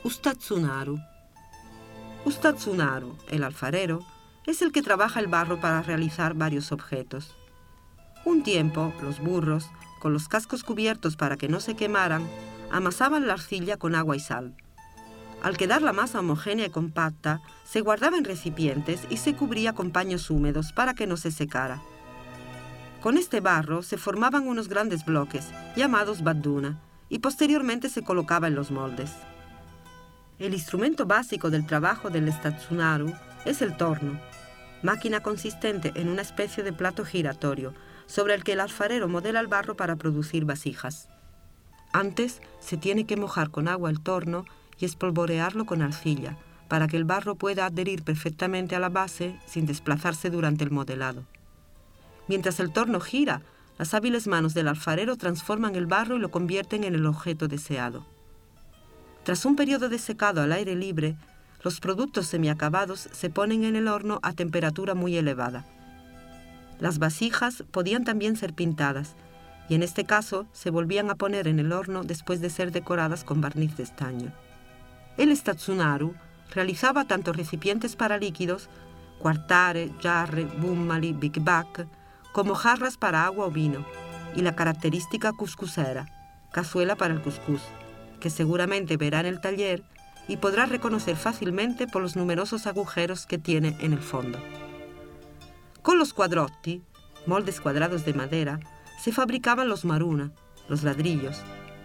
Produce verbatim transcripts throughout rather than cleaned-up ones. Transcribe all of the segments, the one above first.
Ustatsunaru. Ustatsunaru, el alfarero, es el que trabaja el barro para realizar varios objetos. Un tiempo, los burros, con los cascos cubiertos para que no se quemaran, amasaban la arcilla con agua y sal. Al quedar la masa homogénea y compacta, se guardaba en recipientes y se cubría con paños húmedos para que no se secara. Con este barro se formaban unos grandes bloques, llamados badduna, y posteriormente se colocaba en los moldes. El instrumento básico del trabajo del Ustatsunaru es el torno, máquina consistente en una especie de plato giratorio, sobre el que el alfarero modela el barro para producir vasijas. Antes se tiene que mojar con agua el torno y espolvorearlo con arcilla, para que el barro pueda adherir perfectamente a la base sin desplazarse durante el modelado. Mientras el torno gira, las hábiles manos del alfarero transforman el barro y lo convierten en el objeto deseado. Tras un periodo de secado al aire libre, los productos semiacabados se ponen en el horno a temperatura muy elevada. Las vasijas podían también ser pintadas, y en este caso se volvían a poner en el horno después de ser decoradas con barniz de estaño. El Ustatsunaru realizaba tanto recipientes para líquidos, quartare, jarre, bummali, big-bag, como jarras para agua o vino, y la característica cuscusera, cazuela para el cuscús, que seguramente verá en el taller y podrá reconocer fácilmente por los numerosos agujeros que tiene en el fondo. Con los quadrotti, moldes cuadrados de madera, se fabricaban los maruna, los ladrillos.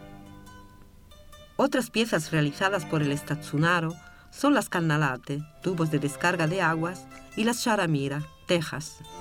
Otras piezas realizadas por el Ustatsunaru son las cannalate, tubos de descarga de aguas, y las charamira, tejas.